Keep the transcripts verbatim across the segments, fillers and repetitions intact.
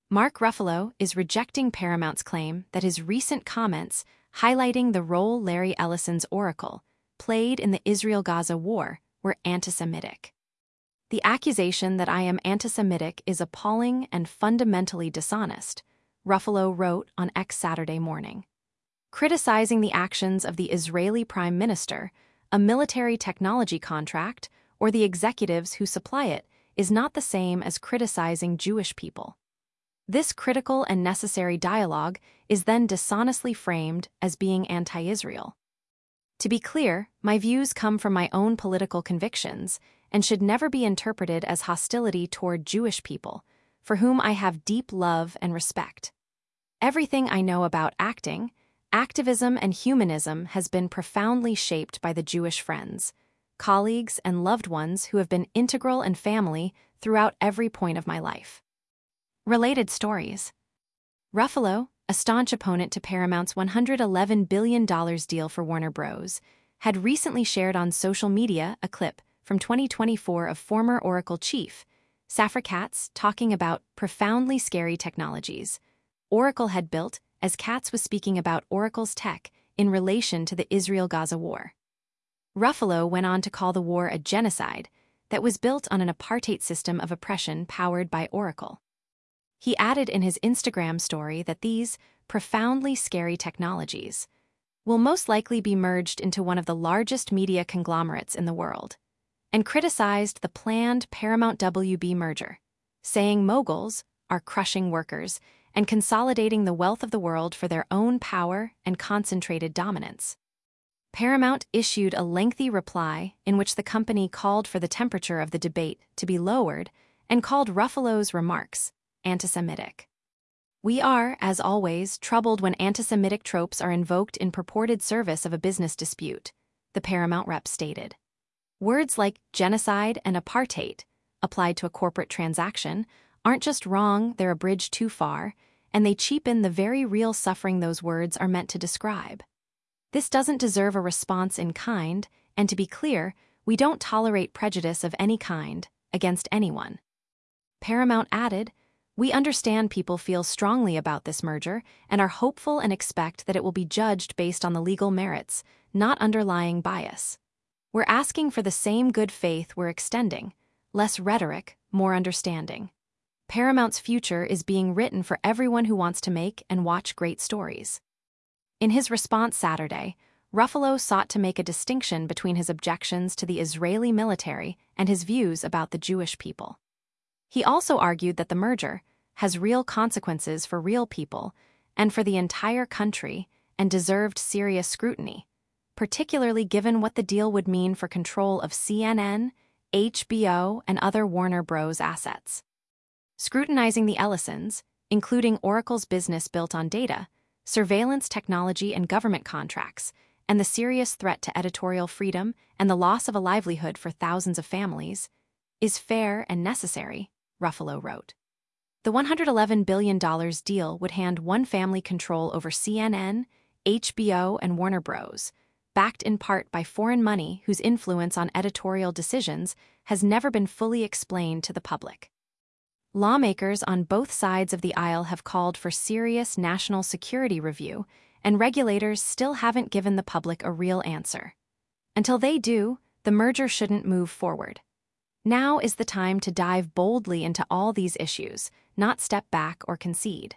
Mark Ruffalo is rejecting Paramount's claim that his recent comments highlighting the role Larry Ellison's Oracle played in the Israel-Gaza war were anti-Semitic. The accusation that I am anti-Semitic is appalling and fundamentally dishonest, Ruffalo wrote on X Saturday morning. Criticizing the actions of the Israeli Prime Minister, a military technology contract, or the executives who supply it is not the same as criticizing Jewish people. This critical and necessary dialogue is then dishonestly framed as being anti-Israel. To be clear, my views come from my own political convictions and should never be interpreted as hostility toward Jewish people, for whom I have deep love and respect. Everything I know about acting, activism, and humanism has been profoundly shaped by the Jewish friends, colleagues, and loved ones who have been integral and family throughout every point of my life. Related stories. Ruffalo, a staunch opponent to Paramount's one hundred eleven billion dollars deal for Warner Bros., had recently shared on social media a clip from twenty twenty-four of former Oracle chief, Safra Catz, talking about profoundly scary technologies Oracle had built as Catz was speaking about Oracle's tech in relation to the Israel-Gaza war. Ruffalo went on to call the war a genocide that was built on an apartheid system of oppression powered by Oracle. He added in his Instagram story that these profoundly scary technologies will most likely be merged into one of the largest media conglomerates in the world, and criticized the planned Paramount-W B merger, saying moguls are crushing workers and consolidating the wealth of the world for their own power and concentrated dominance. Paramount issued a lengthy reply in which the company called for the temperature of the debate to be lowered and called Ruffalo's remarks anti-Semitic. We are, as always, troubled when anti-Semitic tropes are invoked in purported service of a business dispute, the Paramount rep stated. Words like genocide and apartheid, applied to a corporate transaction, aren't just wrong, they're a bridge too far, and they cheapen the very real suffering those words are meant to describe. This doesn't deserve a response in kind, and to be clear, we don't tolerate prejudice of any kind against anyone. Paramount added, we understand people feel strongly about this merger and are hopeful and expect that it will be judged based on the legal merits, not underlying bias. We're asking for the same good faith we're extending, less rhetoric, more understanding. Paramount's future is being written for everyone who wants to make and watch great stories. In his response Saturday, Ruffalo sought to make a distinction between his objections to the Israeli military and his views about the Jewish people. He also argued that the merger has real consequences for real people and for the entire country and deserved serious scrutiny, particularly given what the deal would mean for control of C N N, H B O, and other Warner Bros. Assets. Scrutinizing the Ellisons, including Oracle's business built on data, surveillance technology and government contracts, and the serious threat to editorial freedom and the loss of a livelihood for thousands of families, is fair and necessary, Ruffalo wrote. The one hundred eleven billion dollars deal would hand one family control over C N N, H B O, and Warner Bros., backed in part by foreign money whose influence on editorial decisions has never been fully explained to the public. Lawmakers on both sides of the aisle have called for serious national security review, and regulators still haven't given the public a real answer. Until they do, the merger shouldn't move forward. Now is the time to dive boldly into all these issues, not step back or concede.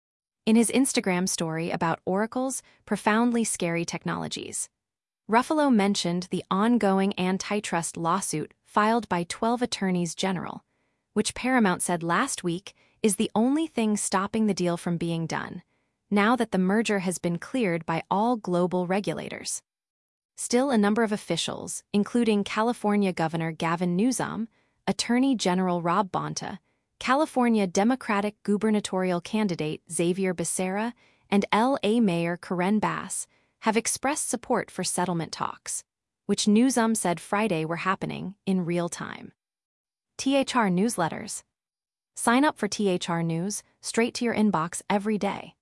In his Instagram story about Oracle's profoundly scary technologies, Ruffalo mentioned the ongoing antitrust lawsuit filed by twelve attorneys general, which Paramount said last week is the only thing stopping the deal from being done, now that the merger has been cleared by all global regulators. Still, a number of officials, including California Governor Gavin Newsom, Attorney General Rob Bonta, California Democratic gubernatorial candidate Xavier Becerra, and L A Mayor Karen Bass, have expressed support for settlement talks, which Newsom said Friday were happening in real time. T H R Newsletters. Sign up for T H R News straight to your inbox every day.